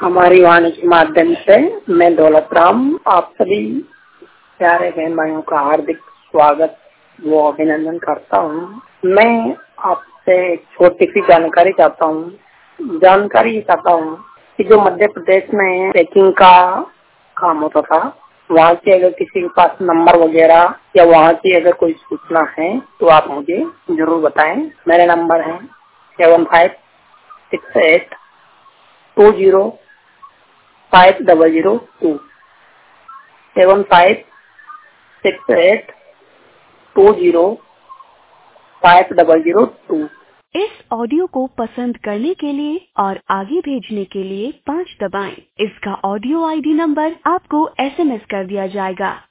हमारी वाणी के माध्यम से मैं दौलत राम आप सभी प्यारे बहन भाइयों का हार्दिक स्वागत व अभिनंदन करता हूँ। मैं आपसे एक छोटी सी जानकारी चाहता हूँ कि जो मध्य प्रदेश में ट्रैकिंग का काम होता था, वहाँ की अगर किसी के पास नंबर वगैरह या वहाँ की अगर कोई सूचना है तो आप मुझे जरूर बताएं। मेरा नंबर है 7568205002 7568205002। इस ऑडियो को पसंद करने के लिए और आगे भेजने के लिए 5 दबाएं। इसका ऑडियो आईडी नंबर आपको SMS कर दिया जाएगा।